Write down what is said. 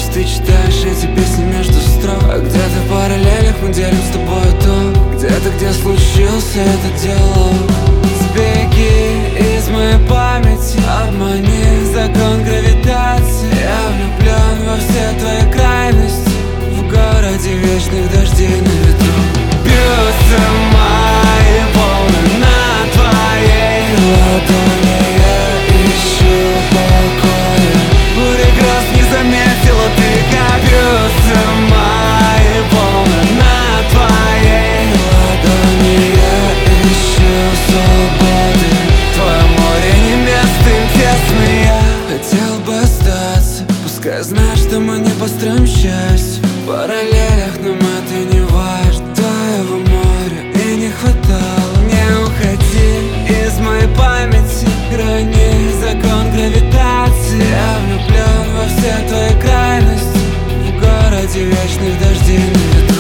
ты читаешь эти песни между строк, а где-то в параллелях мы делим с тобой то, где-то, где случился этот диалог. Сбеги из моей памяти, обмани закон гравитации. Я влюблен во все твои крайности, в городе вечных дождей на ветру. Бьются мои волны на твоей ладони, я ищу покоя. Буря гроз не заметила ты, как бьются мои волны на твоей ладони. Я ищу свободы, твое море не место им тесно. Я хотел бы остаться, пускай знаешь, что мы не построим счастье в параллелях, нам это не важно. Твоего моря и не хватало. Не уходи из моей памяти, грани закон гравитации. Я влюблен во все твои крайности, в городе вечных дождей на ветру.